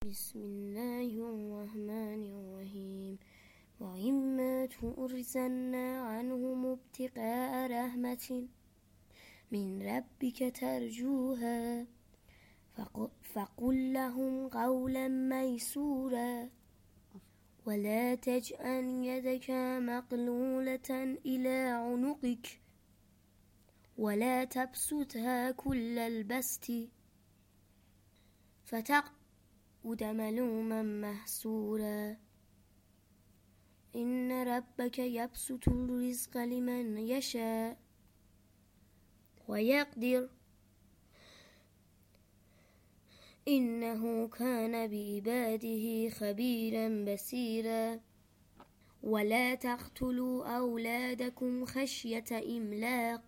بسم الله الرحمن الرحيم. وإما تؤرزنا عنهم ابتغاء رحمة من ربك ترجوها فقل لهم قولا ميسورا ولا تجعل يدك مغلولة إلى عنقك ولا تبسطها كل البسط فتقعد ملوما محسورا إن ربك يبسط الرزق لمن يشاء ويقدر إنه كان بعباده خبيرا بصيرا ولا تقتلوا أولادكم خشية إملاق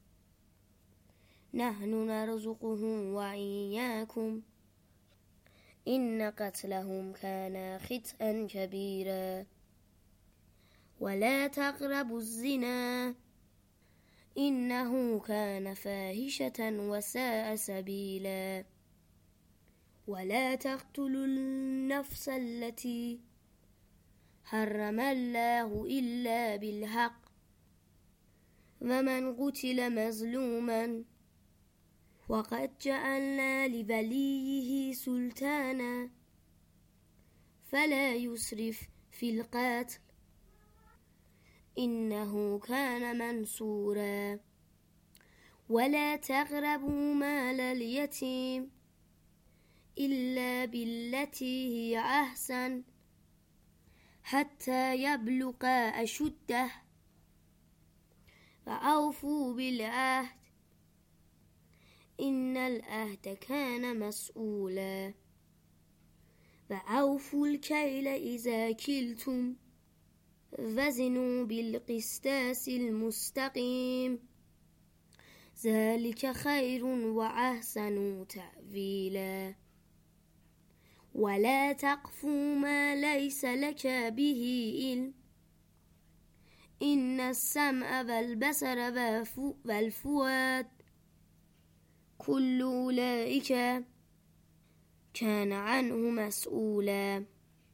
نحن نرزقهم وإياكم إن قتلهم كان خطأ كبيرا ولا تقربوا الزنا إنه كان فاحشة وساء سبيلا ولا تقتلوا النفس التي حرم الله إلا بالحق ومن قتل مظلوما وقد جعلنا لوليه سلطانا فلا يسرف في القتل إنه كان منصورا ولا تقربوا مال اليتيم إلا بالتي هي أحسن حتى يبلغ أشده وأوفوا بالعهد إن العهد كان مسؤولا وأوفوا الكيل إذا كلتم وزنوا بالقسطاس المستقيم ذلك خير وأحسن تأويلا ولا تقف ما ليس لك به علم إن السمع والبصر والفؤاد كل أولئك كان عنه مسؤولا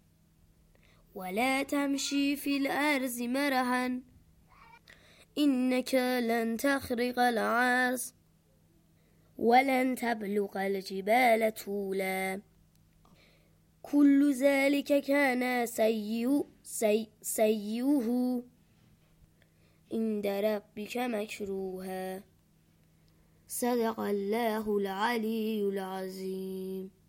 ولا تمشي في الأرض مرحا إنك لن تخرق الأرض ولن تبلغ الجبال طولا كل ذلك كان سيئه عند ربك مكروها صدق الله العلي العظيم.